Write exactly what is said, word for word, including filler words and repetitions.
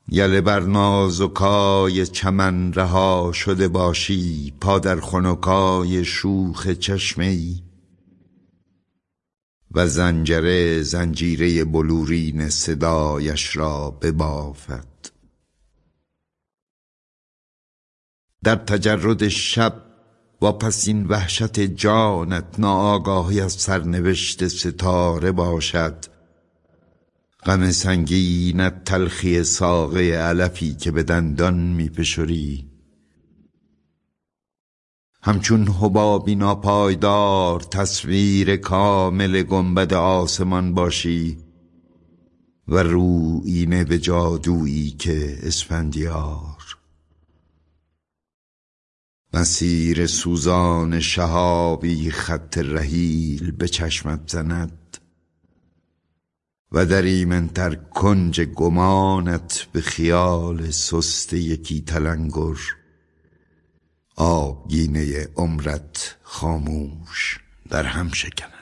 یله بر نازکای چمن رها شده باشی، پا در خنکای شوخ چشمه ای و زنجره زنجیره بلورین صدایش را ببافد. در تجرد شب واپس این وحشت جانت ناآگاهی از سرنوشت ستاره باشد. غم سنگینت تلخی ساقه علفی که به دندان می فشری. همچون حبابی ناپایدار تصویر کامل گنبد آسمان باشی و رویینه به جادویی که اسفندیار. مسیر سوزان شهابی خط رحیل به چشمت زند و در ایمن‌تر کنج گمانت به خیال سست یکی تلنگر آبگینه عمرت خاموش در هم شکند.